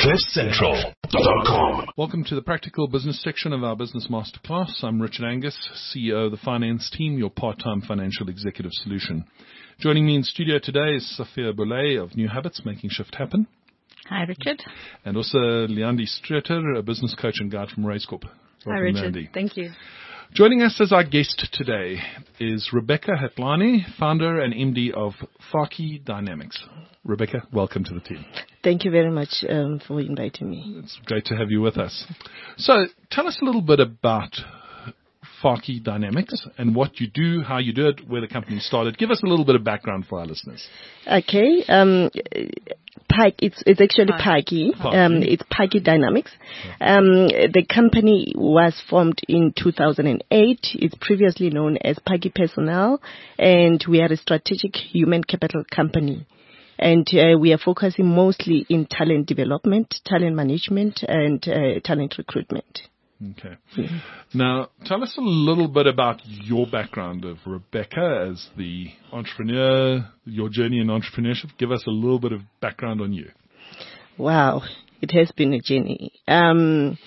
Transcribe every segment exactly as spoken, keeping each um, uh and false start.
cliff central dot com. Welcome to the practical business section of our Business Masterclass. I'm Richard Angus, C E O of the finance team, your part-time financial executive solution. Joining me in studio today is Sophia Boulay of New Habits, Making Shift Happen. Hi, Richard. And also Leandi Streeter, a business coach and guide from Race Corp. Welcome, Hi, Richard. Leandi. Thank you. Joining us as our guest today is Rebecca Hatlani, founder and M D of Faki Dynamics. Rebecca, welcome to the team. Thank you very much um, for inviting me. It's great to have you with us. So tell us a little bit about Faki Dynamics and what you do, how you do it, where the company started. Give us a little bit of background for our listeners. Okay. Um, Pike, it's, it's actually Paki. Um, it's Faki Dynamics. Um, the company was formed in two thousand eight. It's previously known as Faki Personnel, and we are a strategic human capital company. And uh, we are focusing mostly in talent development, talent management, and uh, talent recruitment. Okay. Yeah. Now, tell us a little bit about your background of Rebecca as the entrepreneur, your journey in entrepreneurship. Give us a little bit of background on you. Wow, it has been a journey. Um,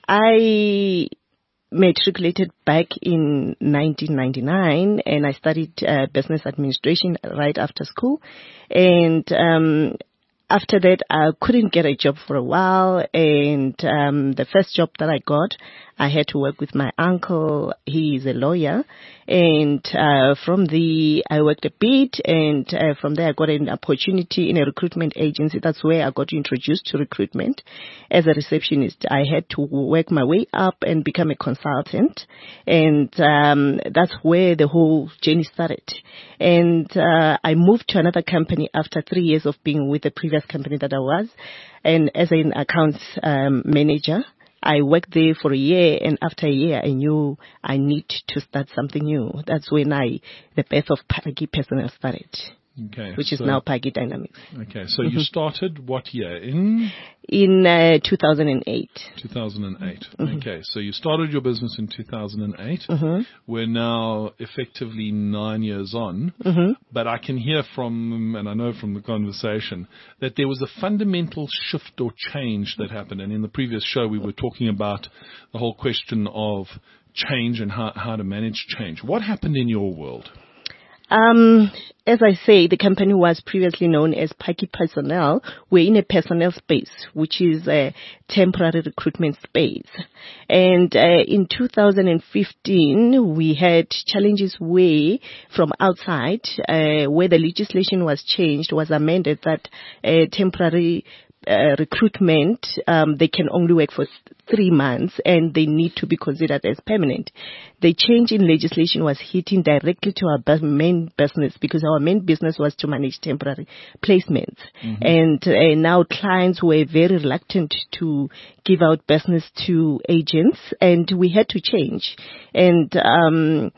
I matriculated back in nineteen ninety-nine, and I studied uh, business administration right after school. And um, after that, I couldn't get a job for a while, and um, the first job that I got, I had to work with my uncle. He is a lawyer, and uh, from the I worked a bit, and uh, from there I got an opportunity in a recruitment agency. That's where I got introduced to recruitment. As a receptionist, I had to work my way up and become a consultant, and um, that's where the whole journey started. And uh, I moved to another company after three years of being with the previous company that I was, and as an accounts um, manager. I worked there for a year, and after a year, I knew I need to start something new. That's when I, the birth of Faki Personnel started, okay, which is so, now Faki Dynamics. Okay, so mm-hmm. you started what year? In? In uh, two thousand eight. two thousand eight. Mm-hmm. Okay, so you started your business in two thousand eight. Mm-hmm. We're now effectively nine years on, mm-hmm. but I can hear from, and I know from the conversation, that there was a fundamental shift or change that happened. And in the previous show, we were talking about the whole question of change and how, how to manage change. What happened in your world? Um, as I say, the company was previously known as Faki Personnel. We're in a personnel space, which is a temporary recruitment space. And uh, in two thousand fifteen, we had challenges where, from outside, uh, where the legislation was changed, was amended that uh, temporary Uh, recruitment, um, they can only work for th- three months and they need to be considered as permanent. The change in legislation was hitting directly to our bu- main business because our main business was to manage temporary placements. Mm-hmm. And uh, now clients were very reluctant to give out business to agents, and we had to change. And um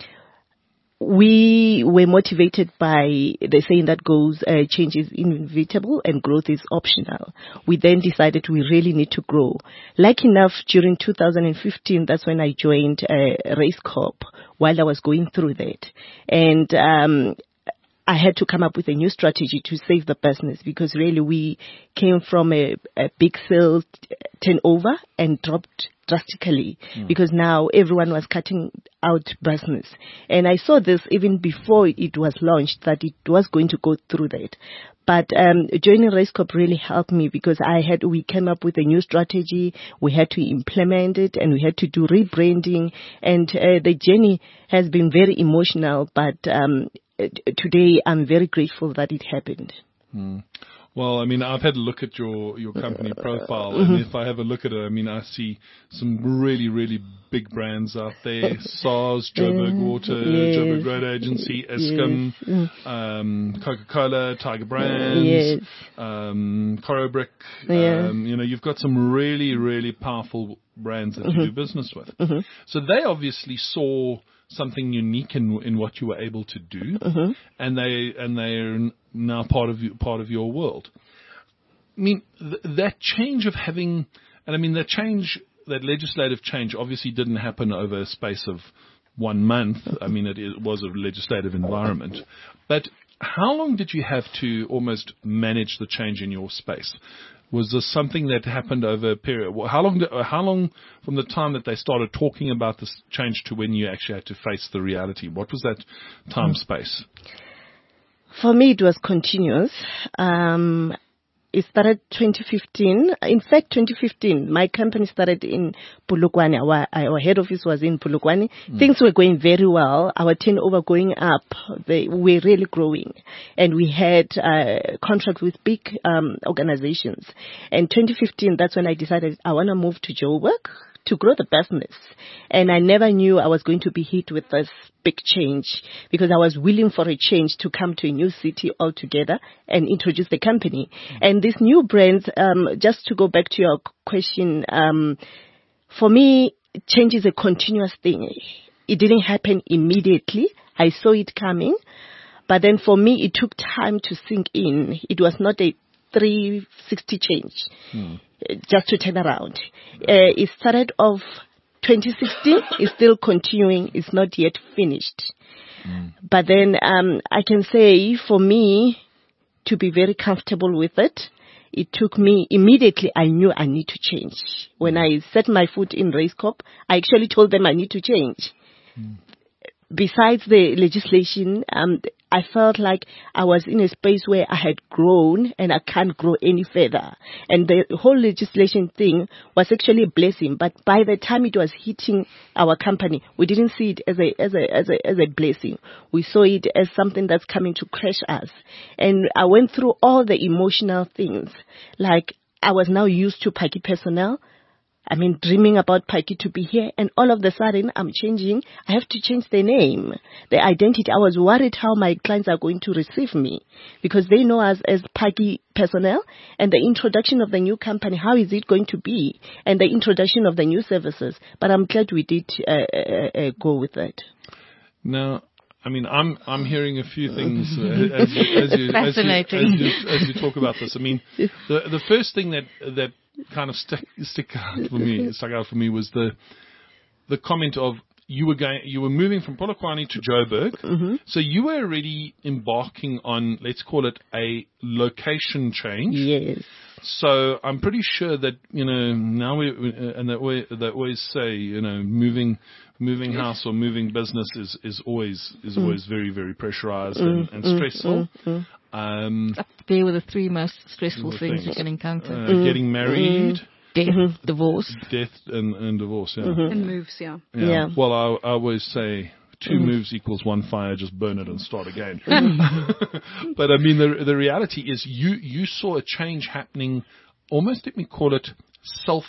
we were motivated by the saying that goes, uh, change is inevitable and growth is optional. We then decided we really need to grow. Like enough, during two thousand fifteen, that's when I joined uh, Race Corp while I was going through that. And um I had to come up with a new strategy to save the business because really we came from a, a big sales turnover and dropped drastically mm. because now everyone was cutting out business. And I saw this even before it was launched that it was going to go through that. But um, joining Race Corp really helped me because I had we came up with a new strategy. We had to implement it and we had to do rebranding. And uh, the journey has been very emotional, but um, today I'm very grateful that it happened. Mm. Well, I mean, I've had a look at your, your company profile, Mm-hmm. and if I have a look at it, I mean, I see some really, really big brands out there. SARS, Joburg Water, yes. Joburg Road Agency, Eskom, yes. um, Coca-Cola, Tiger Brands, yes. um, Corobrick. Yeah. Um, you know, you've got some really, really powerful brands that mm-hmm. you do business with. Mm-hmm. So they obviously saw something unique in in what you were able to do, mm-hmm. and they and they're now part of you, part of your world. I mean, th- that change of having, and I mean that change, that legislative change, obviously didn't happen over a space of one month. I mean, it, it was a legislative environment, but how long did you have to almost manage the change in your space? Was this something that happened over a period? How long? How long from the time that they started talking about this change to when you actually had to face the reality? What was that time space? For me, it was continuous. Um, It started twenty fifteen. In fact, twenty fifteen, my company started in Polokwane. Our, our head office was in Polokwane. Mm. Things were going very well. Our turnover going up. They were really growing. And we had uh, contracts with big um, organizations. And twenty fifteen, that's when I decided I want to move to Joburg to grow the business. And I never knew I was going to be hit with this big change, because I was willing for a change to come to a new city altogether and introduce the company. Mm-hmm. And these new brands, um, just to go back to your question, um, for me, change is a continuous thing. It didn't happen immediately. I saw it coming. But then for me, it took time to sink in. It was not a three sixty change. Mm. Just to turn around. Uh, it started off twenty sixteen, it's still continuing, it's not yet finished. Mm. But then um, I can say for me to be very comfortable with it, it took me, immediately I knew I need to change. When I set my foot in Racecorp, I actually told them I need to change. Mm. Besides the legislation, um, I felt like I was in a space where I had grown and I can't grow any further. And the whole legislation thing was actually a blessing. But by the time it was hitting our company, we didn't see it as a as a as a as a blessing. We saw it as something that's coming to crush us. And I went through all the emotional things. Like I was now used to Phaki personnel. I mean, dreaming about Phaki to be here, and all of a sudden, I'm changing. I have to change the name, the identity. I was worried how my clients are going to receive me, because they know us as Phaki personnel, and the introduction of the new company, how is it going to be, and the introduction of the new services. But I'm glad we did uh, uh, uh, go with that. Now, I mean, I'm I'm hearing a few things uh, as, you, as, you, as, you, as, you, as you talk about this. I mean, the the first thing that that kind of stick stick out for me stuck out for me was the the comment of you were going you were moving from Polokwane to Joburg, mm-hmm. so you were already embarking on, let's call it, a location change. Yes. So I'm pretty sure that, you know, now we and that we they always say, you know, moving moving house or moving business is, is always is mm. always very very pressurized mm, and, and mm, stressful. Mm, mm. Um, Up there were the three most stressful things, things you can encounter: uh, mm. getting married, mm. death, mm-hmm. divorce, death, and, and divorce. Yeah, mm-hmm. and moves. Yeah. Yeah. yeah. Well, I, I always say two mm. moves equals one fire. Just burn it and start again. But I mean, the the reality is, you you saw a change happening. Almost, let me call it self.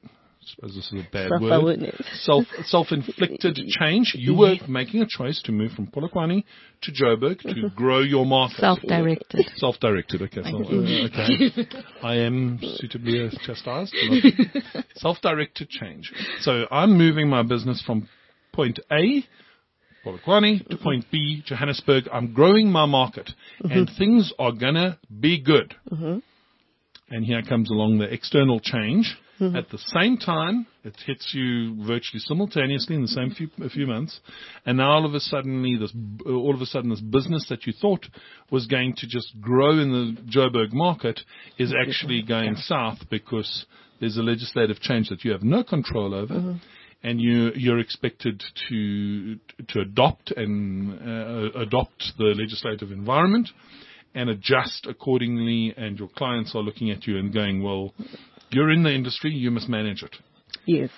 I suppose this is a bad word. Self self-inflicted change. You were making a choice to move from Polokwane to Joburg to mm-hmm. grow your market. Self-directed. Self-directed. Okay. So, uh, okay. I am suitably uh, chastised. Self-directed change. So I'm moving my business from point A, Polokwane, to point B, Johannesburg. I'm growing my market, mm-hmm. and things are gonna be good. Mm-hmm. And here comes along the external change. Mm-hmm. At the same time, it hits you virtually simultaneously in the same few, a few months, and now all of a sudden, this all of a sudden this business that you thought was going to just grow in the Joburg market is actually going south, because there's a legislative change that you have no control over, mm-hmm. and you you're expected to to adopt and uh, adopt the legislative environment and adjust accordingly, and your clients are looking at you and going, well, you're in the industry, you must manage it. Yes.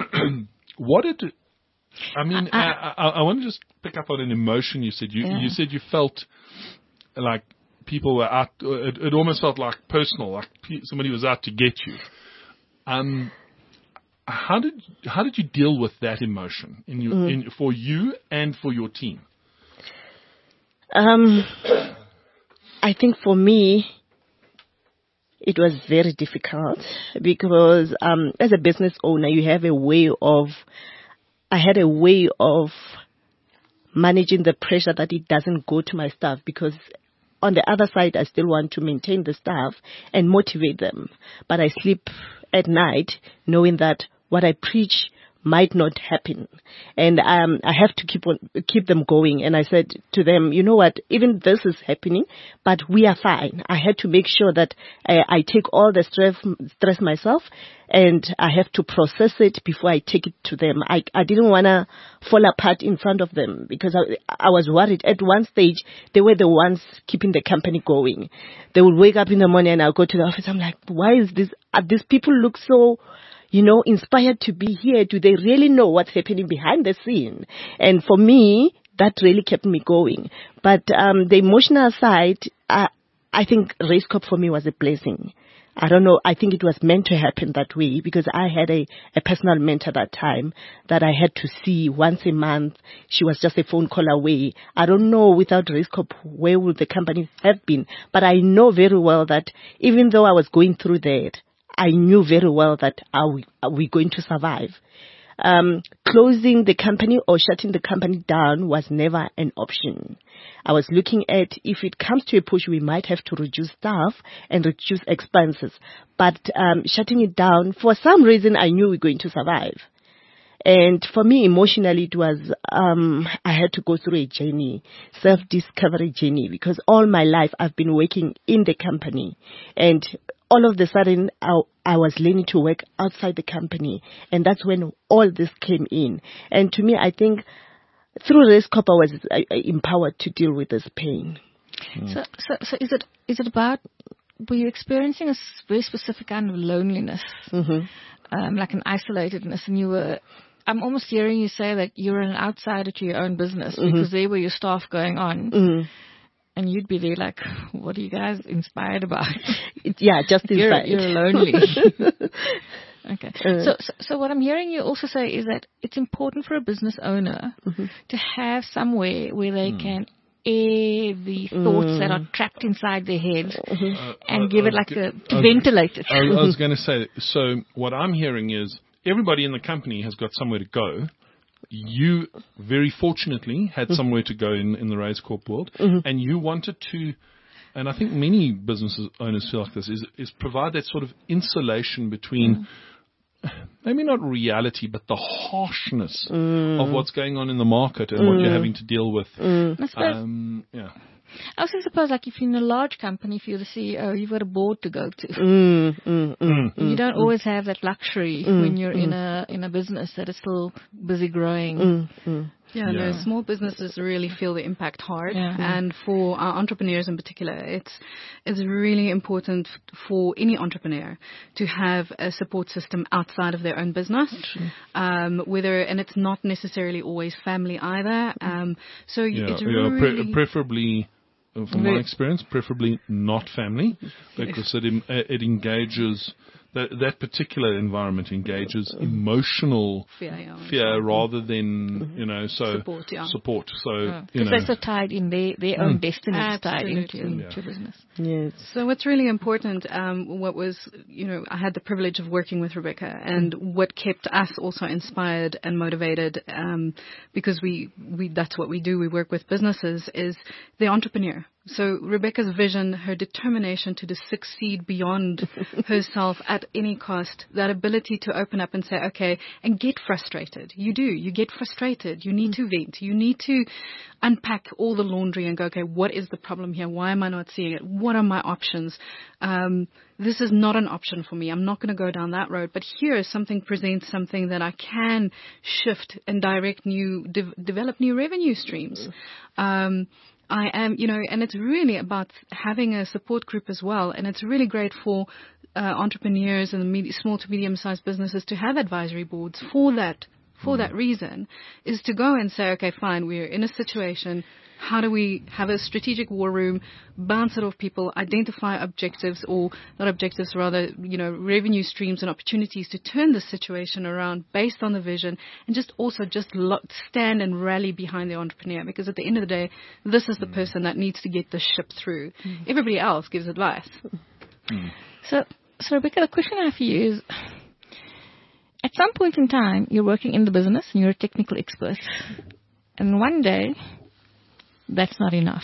What did, I mean, uh, I, I, I want to just pick up on an emotion you said. You, yeah. you said you felt like people were out, it, it almost felt like personal, like somebody was out to get you. Um, how did how did you deal with that emotion in your, mm. in, for you and for your team? Um, I think for me, it was very difficult, because um, as a business owner, you have a way of, I had a way of managing the pressure that it doesn't go to my staff, because on the other side, I still want to maintain the staff and motivate them. But I sleep at night knowing that what I preach might not happen. And um, I have to keep on keep them going. And I said to them, you know what, even this is happening, but we are fine. I had to make sure that uh, I take all the stress, stress myself, and I have to process it before I take it to them. I, I didn't want to fall apart in front of them because I, I was worried. At one stage, they were the ones keeping the company going. They would wake up in the morning and I'll go to the office. I'm like, why is this? Uh, these people look so, you know, inspired to be here. Do they really know what's happening behind the scene? And for me, that really kept me going. But um, the emotional side, uh, I think Race Corp for me was a blessing. I don't know. I think it was meant to happen that way because I had a, a personal mentor that time that I had to see once a month. She was just a phone call away. I don't know without Race Corp where would the company have been. But I know very well that even though I was going through that, I knew very well that are we, are we going to survive? Um, closing the company or shutting the company down was never an option. I was looking at if it comes to a push, we might have to reduce staff and reduce expenses. But um, shutting it down, for some reason, I knew we were going to survive. And for me, emotionally, it was, um, I had to go through a journey, self-discovery journey, because all my life I've been working in the company. And all of a sudden, I, I was learning to work outside the company. And that's when all this came in. And to me, I think through Race Corp, I was uh, empowered to deal with this pain. Mm. So, so, so is it is it about, were you experiencing a very specific kind of loneliness, mm-hmm. um, like an isolatedness, and you were, I'm almost hearing you say that you're an outsider to your own business, mm-hmm. because there were your staff going on. Mm-hmm. And you'd be there like, what are you guys inspired about? Yeah, just you're, inside. You're lonely. Okay. Uh, so, so, so what I'm hearing you also say is that it's important for a business owner mm-hmm. to have somewhere where they mm. can air the thoughts mm. that are trapped inside their head mm-hmm. uh, and uh, give it like a, to ventilate it. I, I was going to say, so what I'm hearing is everybody in the company has got somewhere to go. You very fortunately had somewhere to go in, in the Race Corp world, mm-hmm. and you wanted to, and I think many business owners feel like this, is, is provide that sort of insulation between mm. maybe not reality, but the harshness mm. of what's going on in the market and mm. what you're having to deal with. Mm. Um, yeah. I also suppose, like, if you're in a large company, if you're the C E O, you've got a board to go to. Mm, mm, mm, you don't mm, always have that luxury mm, when you're mm. in a in a business that is still busy growing. Mm, mm. Yeah, yeah, no, small businesses really feel the impact hard. Yeah. And for our entrepreneurs in particular, it's it's really important for any entrepreneur to have a support system outside of their own business. Um, whether, and it's not necessarily always family either. Um, so yeah, it's yeah, really... pre- preferably... From my experience, preferably not family, because it it engages that that particular environment engages emotional fear, yeah, fear rather than you know so support. Yeah. support. So yeah. you know, they're so tied in their their own mm. destiny, tied into, yeah. into business. Yes. So what's really important, um, what was you know, I had the privilege of working with Rebecca, and mm. what kept us also inspired and motivated, um, because we we that's what we do. We work with businesses. Is the entrepreneur. So Rebecca's vision, her determination to succeed beyond herself at any cost, that ability to open up and say, okay, and get frustrated. You do. You get frustrated. You need to vent. You need to unpack all the laundry and go, okay, what is the problem here? Why am I not seeing it? What are my options? Um, this is not an option for me. I'm not going to go down that road. But here, something presents something that I can shift and direct new, de- develop new revenue streams. Um, I am, you know, and it's really about having a support group as well. And it's really great for uh, entrepreneurs and the med- small to medium-sized businesses to have advisory boards for that, for mm. that reason, is to go and say, okay, fine, we're in a situation. How do we have a strategic war room, bounce it off people, identify objectives or not objectives, rather, you know, revenue streams and opportunities to turn the situation around based on the vision, and just also just lo- stand and rally behind the entrepreneur, because at the end of the day, this is the person that needs to get the ship through. Mm. Everybody else gives advice. Mm. So, so Rebecca, the question I have for you is, at some point in time, you're working in the business and you're a technical expert, and one day, that's not enough.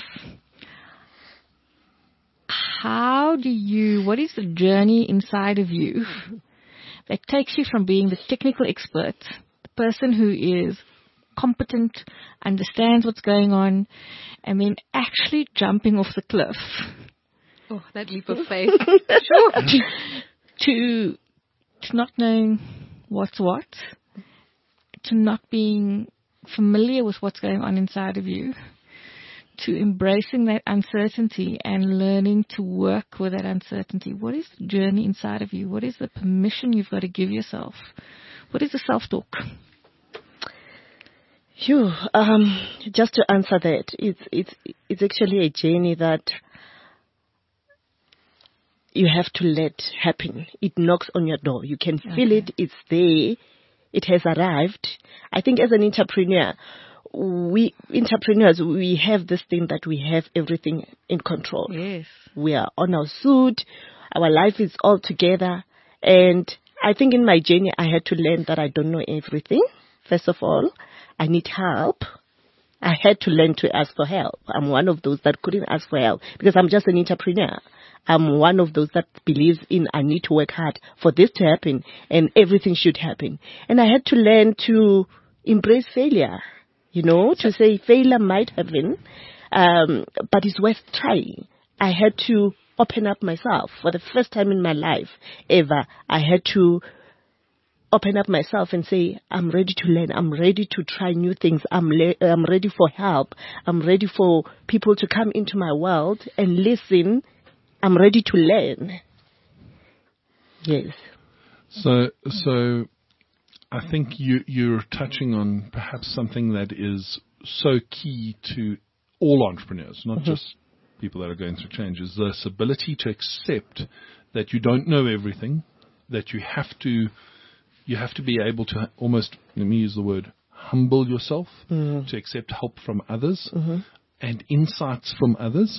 How do you, what is the journey inside of you that takes you from being the technical expert, the person who is competent, understands what's going on, and then actually jumping off the cliff. Oh, that leap of faith. Sure. to, to not knowing what's what, to not being familiar with what's going on inside of you, to embracing that uncertainty and learning to work with that uncertainty. What is the journey inside of you? What is the permission you've got to give yourself? What is the self-talk? Phew, um, just to answer that, it's it's it's actually a journey that you have to let happen. It knocks on your door. You can feel Okay. it. It's there. It has arrived. I think as an entrepreneur, we entrepreneurs we have this thing that we have everything in control. Yes. We are on our suit. Our life is all together. And I think in my journey, I had to learn that I don't know everything. First of all, I need help. I had to learn to ask for help. I'm one of those that couldn't ask for help because I'm just an entrepreneur. I'm one of those that believes in I need to work hard for this to happen and everything should happen. And I had to learn to embrace failure, you know, to say failure might happen, um, but it's worth trying. I had to open up myself for the first time in my life ever. I had to open up myself and say, I'm ready to learn. I'm ready to try new things. I'm, le- I'm ready for help. I'm ready for people to come into my world and listen. I'm ready to learn. Yes. So, so I think you, you're touching on perhaps something that is so key to all entrepreneurs, not mm-hmm. just people that are going through change, is this ability to accept that you don't know everything, that you have to, you have to be able to almost, let me use the word, humble yourself, mm-hmm. to accept help from others mm-hmm. and insights from others.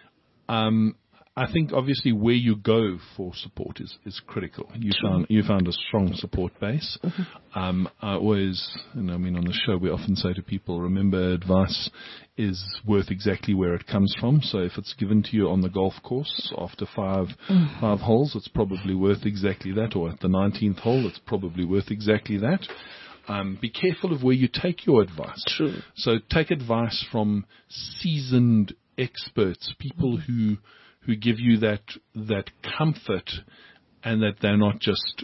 Um, I think obviously where you go for support is, is critical. You True. found you found a strong support base. Mm-hmm. Um, I always, and I mean on the show, we often say to people, remember, advice is worth exactly where it comes from. So if it's given to you on the golf course after five mm. five holes, it's probably worth exactly that. Or at the nineteenth hole, it's probably worth exactly that. Um, be careful of where you take your advice. True. So take advice from seasoned experts, people mm-hmm. who who give you that that comfort, and that they're not just,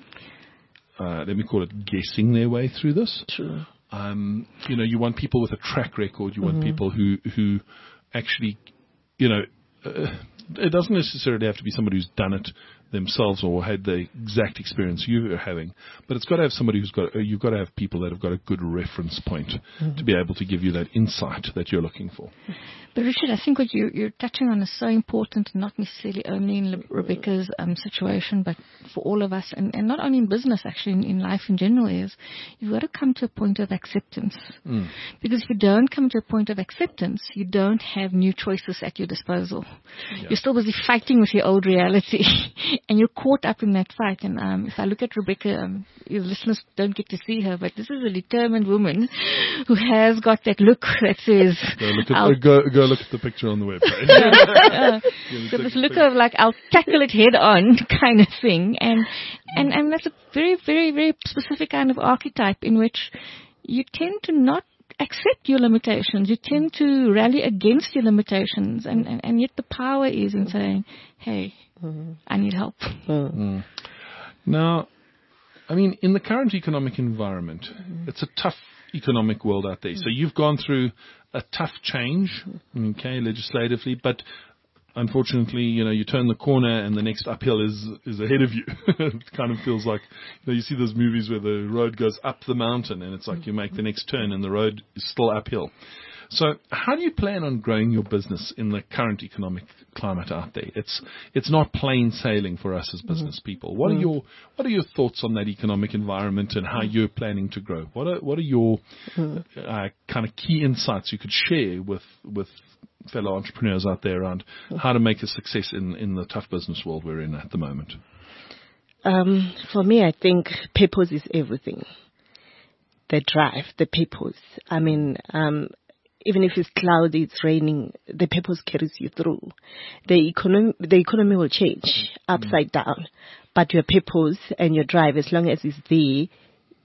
uh, let me call it, guessing their way through this. True. Um, you know, you want people with a track record. You mm-hmm. want people who who actually, you know, uh, it doesn't necessarily have to be somebody who's done it themselves or had the exact experience you are having, but it's got to have somebody who's got, uh, you've got to have people that have got a good reference point mm-hmm. to be able to give you that insight that you're looking for. But Richard, I think what you, you're touching on is so important, not necessarily only in Le- Rebecca's um, situation, but for all of us, and, and not only in business, actually, in, in life in general, is you've got to come to a point of acceptance. Mm. Because if you don't come to a point of acceptance, you don't have new choices at your disposal. Yeah. You're still busy fighting with your old reality, and you're caught up in that fight. And um, if I look at Rebecca, um, your listeners don't get to see her, but this is a determined woman who has got that look that says, go look at, uh, go, go look at the picture on the webpage. uh, so this look of like, I'll tackle it head on kind of thing. And, and, and that's a very, very, very specific kind of archetype in which you tend to not accept your limitations. You tend to rally against your limitations. And, and, and yet the power is in saying, hey, mm-hmm. I need help. Mm-hmm. Now, I mean, in the current economic environment, mm-hmm. it's a tough economic world out there. So you've gone through a tough change, okay, legislatively, but unfortunately, you know, you turn the corner and the next uphill is is ahead of you. It kind of feels like, you know, you see those movies where the road goes up the mountain and it's like you make the next turn and the road is still uphill. So how do you plan on growing your business in the current economic climate out there? It's it's not plain sailing for us as business mm-hmm. people. What mm-hmm. are your what are your thoughts on that economic environment and how you're planning to grow? What are what are your mm-hmm. uh, kind of key insights you could share with with fellow entrepreneurs out there around how to make a success in, in the tough business world we're in at the moment? Um, for me, I think purpose is everything. The drive, the purpose. I mean, um, even if it's cloudy, it's raining, the purpose carries you through. The economy, the economy will change upside mm. down, but your purpose and your drive, as long as it's there,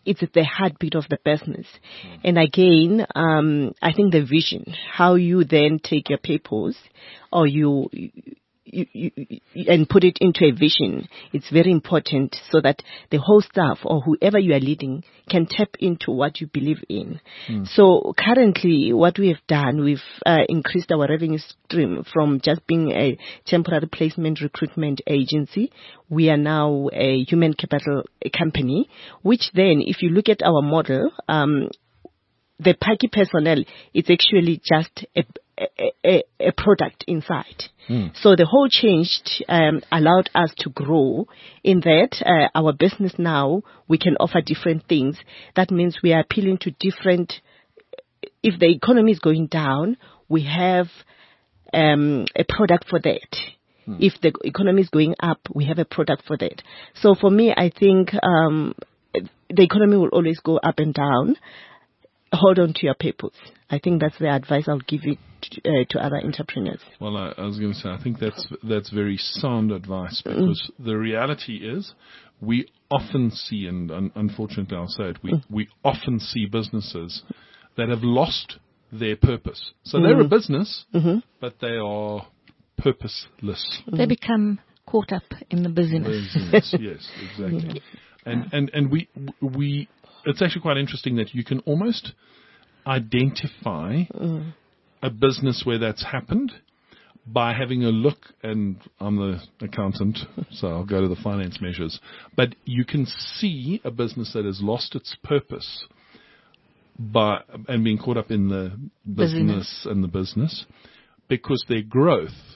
it's the heartbeat of the business. Mm. And again, um, I think the vision, how you then take your purpose or you, you, you, you, and put it into a vision, it's very important so that the whole staff or whoever you are leading can tap into what you believe in. Mm. So currently what we have done, we've uh, increased our revenue stream from just being a temporary placement recruitment agency. We are now a human capital company, which then, if you look at our model, um, the Paki personnel, it's actually just a, a, a, a product inside. Mm. So the whole change um, allowed us to grow in that uh, our business now, we can offer different things. That means we are appealing to different, if the economy is going down, we have um, a product for that. Mm. If the economy is going up, we have a product for that. So for me, I think um, the economy will always go up and down. Hold on to your purpose. I think that's the advice I'll give you to, uh, to other entrepreneurs. Well, I, I was going to say, I think that's that's very sound advice because mm. the reality is we often see, and un- unfortunately I'll say it, we, mm. we often see businesses that have lost their purpose. So mm. they're a business, mm-hmm. but they are purposeless. They become caught up in the business. business yes, exactly. Yeah. And, and, and we we... It's actually quite interesting that you can almost identify mm. a business where that's happened by having a look, and I'm the accountant, so I'll go to the finance measures, but you can see a business that has lost its purpose by and being caught up in the business, business. and the business because their growth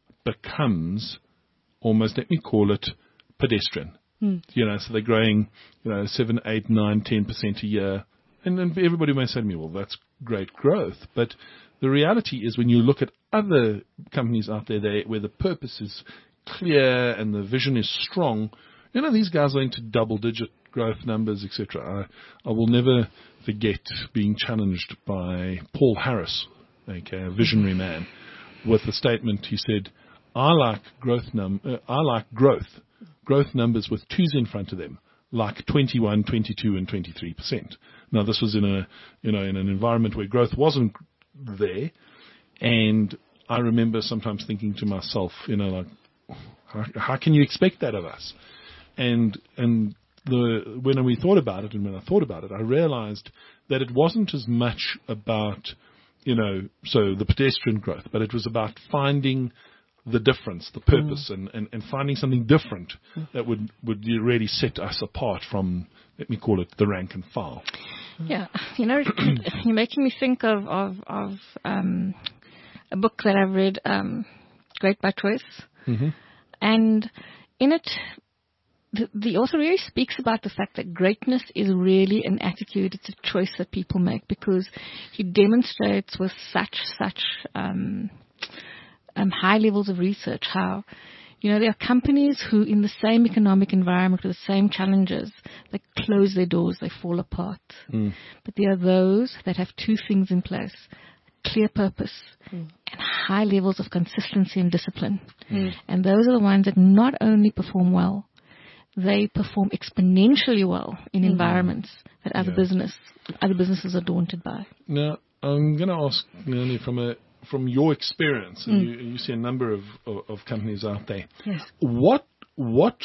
becomes almost, let me call it, pedestrian. Mm. You know, so they're growing, you know, seven, eight, nine, ten percent a year, and then everybody may say to me, "Well, that's great growth." But the reality is, when you look at other companies out there, they, where the purpose is clear and the vision is strong, you know, these guys are into double-digit growth numbers, et cetera. I, I will never forget being challenged by Paul Harris, okay, a visionary man, with the statement. He said, "I like growth num, uh, I like growth." Growth numbers with twos in front of them, like twenty-one, twenty-two, and twenty-three percent. Now, this was in a, you know, in an environment where growth wasn't there, and I remember sometimes thinking to myself, you know, like, how, how can you expect that of us? And and the when we thought about it, and when I thought about it, I realized that it wasn't as much about, you know, so the pedestrian growth, but it was about finding the difference, the purpose, mm. and, and, and finding something different mm. that would, would really set us apart from, let me call it, the rank and file. Yeah, you know, you're making me think of, of, of um, a book that I've read, um, Great by Choice. Mm-hmm. And in it, the, the author really speaks about the fact that greatness is really an attitude. It's a choice that people make, because he demonstrates with such, such... Um, Um, high levels of research, how, you know, there are companies who in the same economic environment with the same challenges, they close their doors, they fall apart. Mm. But there are those that have two things in place: clear purpose mm. and high levels of consistency and discipline. Mm. And those are the ones that not only perform well, they perform exponentially well in mm. environments that other yeah. business, other businesses are daunted by. Now, I'm going to ask Leonie, from a From your experience, and mm. you, you see a number of, of, of companies out there. Yes. What, what,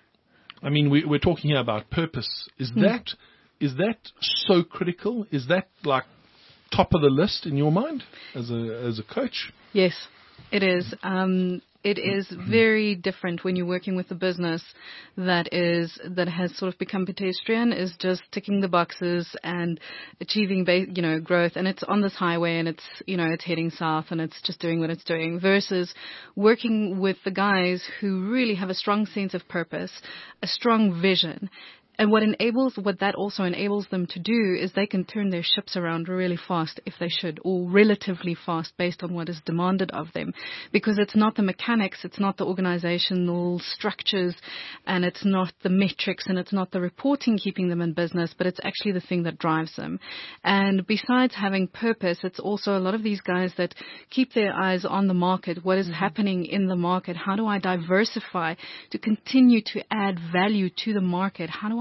I mean, we, we're talking here about purpose. Is mm. that, is that so critical? Is that like top of the list in your mind as a, as a coach? Yes, it is. Um, it is very different when you're working with a business that is that has sort of become pedestrian, is just ticking the boxes and achieving, ba- you know, growth, and it's on this highway and it's, you know, it's heading south and it's just doing what it's doing, versus working with the guys who really have a strong sense of purpose, a strong vision. And what enables, what that also enables them to do is they can turn their ships around really fast if they should, or relatively fast based on what is demanded of them. Because it's not the mechanics, it's not the organizational structures, and it's not the metrics, and it's not the reporting keeping them in business, but it's actually the thing that drives them. And besides having purpose, it's also a lot of these guys that keep their eyes on the market. What is mm-hmm. happening in the market? How do I diversify to continue to add value to the market? How do I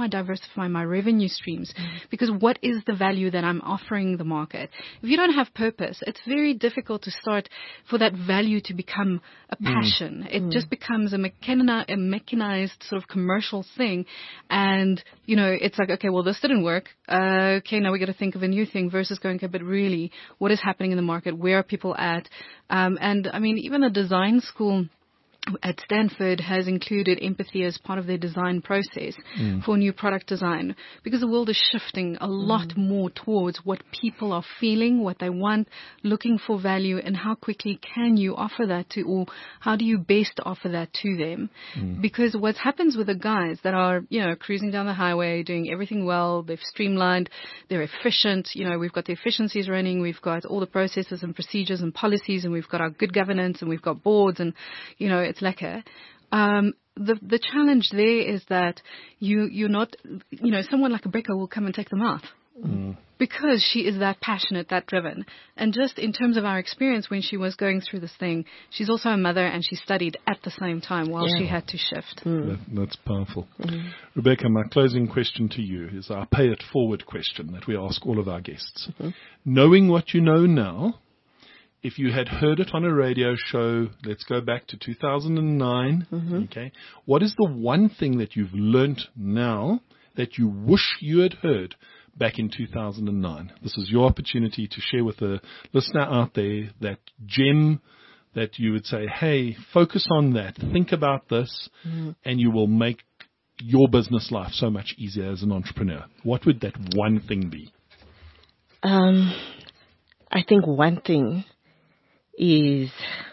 I diversify my revenue streams? Mm-hmm. Because what is the value that I'm offering the market? If you don't have purpose, it's very difficult to start for that value to become a passion. Mm. It mm. just becomes a, mechani- a mechanized sort of commercial thing. And, you know, it's like, okay, well, this didn't work. Uh, okay, now we got to think of a new thing versus going, okay, but really, what is happening in the market? Where are people at? Um, and, I mean, even a design school at Stanford has included empathy as part of their design process mm. for new product design, because the world is shifting a lot mm. more towards what people are feeling, what they want, looking for value, and how quickly can you offer that to, or how do you best offer that to them? Mm. Because what happens with the guys that are, you know, cruising down the highway, doing everything well, they've streamlined, they're efficient, you know, we've got the efficiencies running, we've got all the processes and procedures and policies, and we've got our good governance, and we've got boards, and, you know, it's lekker. Um, the the challenge there is that you you're not, you know, someone like Rebecca will come and take them off mm. because she is that passionate, that driven. And just in terms of our experience when she was going through this thing, she's also a mother and she studied at the same time while yeah. she had to shift. Mm. That, that's powerful. Mm. Rebecca, my closing question to you is our pay it forward question that we ask all of our guests. Mm-hmm. Knowing what you know now, if you had heard it on a radio show, let's go back to two thousand nine, mm-hmm. okay, what is the one thing that you've learnt now that you wish you had heard back in two thousand nine? This is your opportunity to share with the listener out there that gem that you would say, hey, focus on that, think about this, mm-hmm. and you will make your business life so much easier as an entrepreneur. What would that one thing be? Um, I think one thing is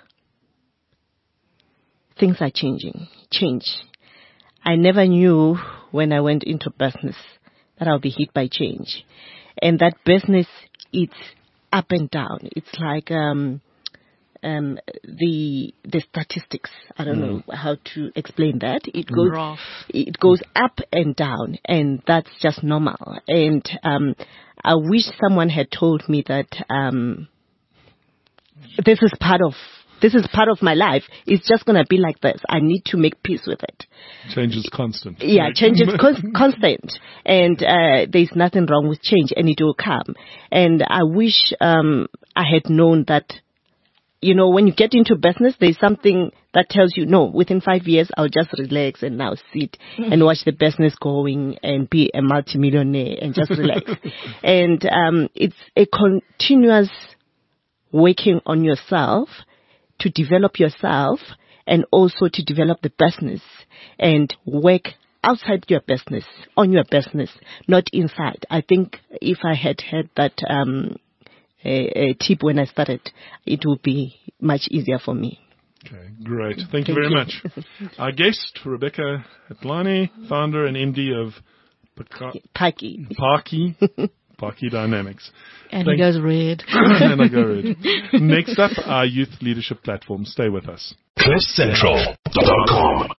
things are changing. Change. I never knew when I went into business that I'll be hit by change. And that business, it's up and down. It's like um, um, the the statistics. I don't mm. know how to explain that. It goes Rough. it goes up and down, and that's just normal. And um, I wish someone had told me that um, This is part of this is part of my life. It's just gonna be like this. I need to make peace with it. Change is constant. Yeah, right? Change is con- constant, and uh, there's nothing wrong with change, and it will come. And I wish um, I had known that. You know, when you get into business, there's something that tells you, no, within five years, I'll just relax and now sit mm-hmm. and watch the business going and be a multimillionaire and just relax. And um, it's a continuous working on yourself to develop yourself and also to develop the business and work outside your business, on your business, not inside. I think if I had had that um, a, a tip when I started, it would be much easier for me. Okay, great. Thank, Thank you very you. much. Our guest, Rebecca Hetlani, founder and M D of Paki. Paki. Paki Dynamics. And Thank he goes red. and I go red. Next up, our youth leadership platform. Stay with us. cliff central dot com